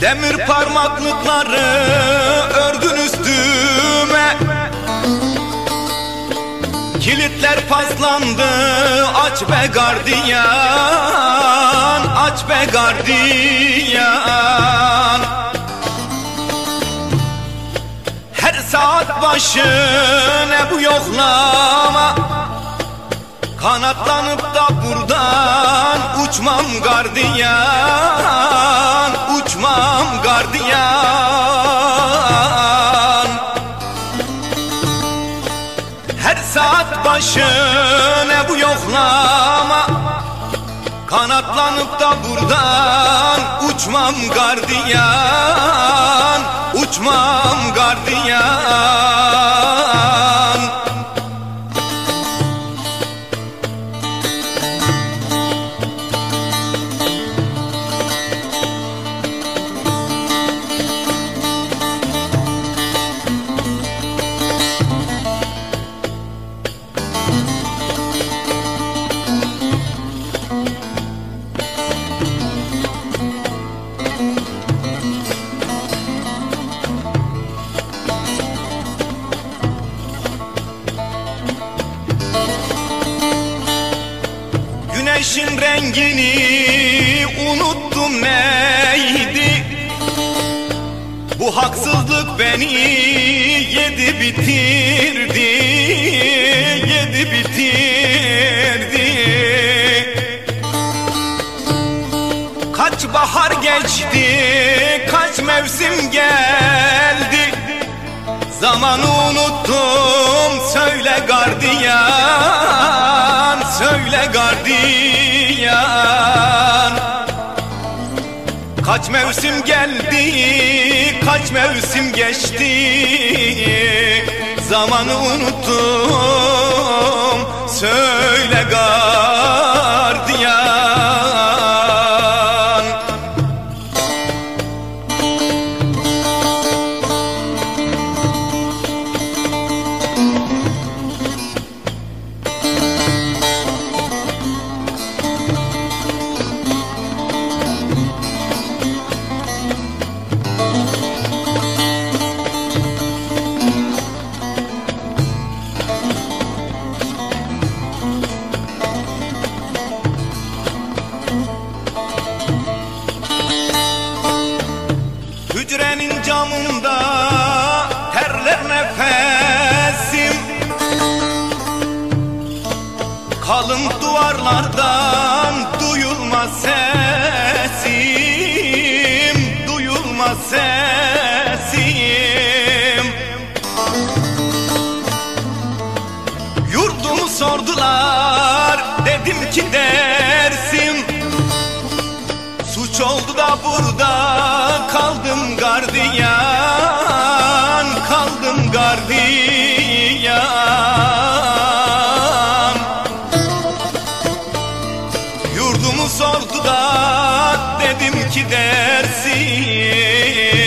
Demir parmaklıkları ördün üstüme, kilitler paslandı, aç be gardiyan, aç be gardiyan. Her saat başı ne bu yoklama, kanatlanıp da buradan uçmam gardiyan, uçmam gardiyan. Her saat başı ne bu yoklama, kanatlanıp da buradan uçmam gardiyan, uçmam gardiyan. Güneşin rengini unuttum neydi? Bu haksızlık beni yedi bitirdi, yedi bitirdi. Kaç bahar geçti, kaç mevsim geldi, zamanı unuttum, söyle gardiyan, söyle gardiyan. Kaç mevsim geldi, kaç mevsim geçti, zamanı unuttum, söyle gardiyan. Hücrenin camında terler nefesim, kalın duvarlardan duyulmaz sesim, duyulmaz sesim. Yurdumu sordular, dedim ki dersim, suç oldu da burada kaldım gardiyan, kaldım gardiyan. Yurdumu sordu da dedim ki dersim,